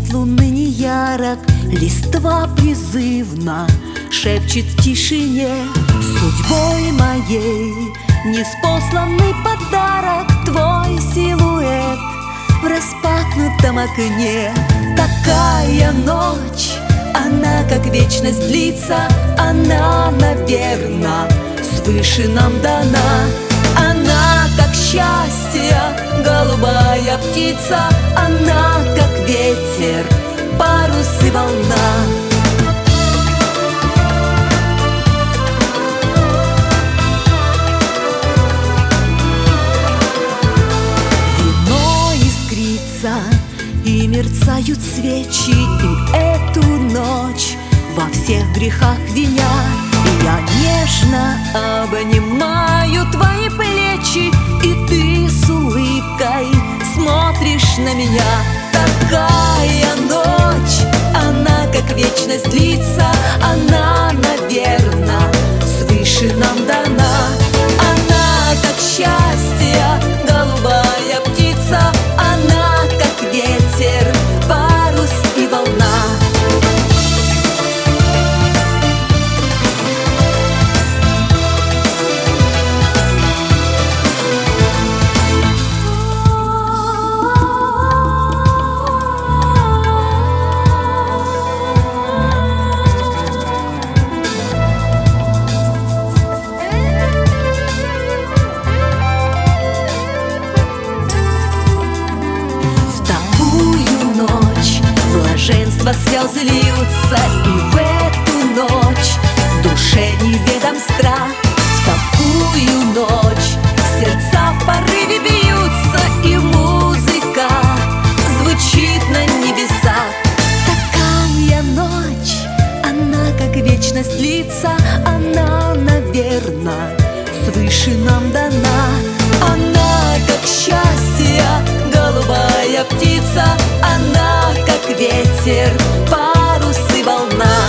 Свет луны неярок, листва призывно шепчет в тишине. Судьбой моей неспосланный подарок, твой силуэт в распахнутом окне. Такая ночь, она как вечность длится, она, наверно, свыше нам дана. Она как счастье, голубая птица, она как ветер, парус и волна. Вино искрится и мерцают свечи, и эту ночь во всех грехах виня. Я нежно обнимаю твои плечи, и ты с улыбкой смотришь на меня. Такая ночь, она как вечность длится, она, наверно, свыше нам дана. Она как счастье, голубая птица, она как ветер, парус и волна. Блаженства слезы льются, и в эту ночь в душе неведом страх. В такую ночь сердца в порыве бьются, и музыка звучит на небесах. Такая ночь, она как вечность длится, она, наверно, свыше нам дана. Она как счастье, голубая птица, она как ветер, парус и волна.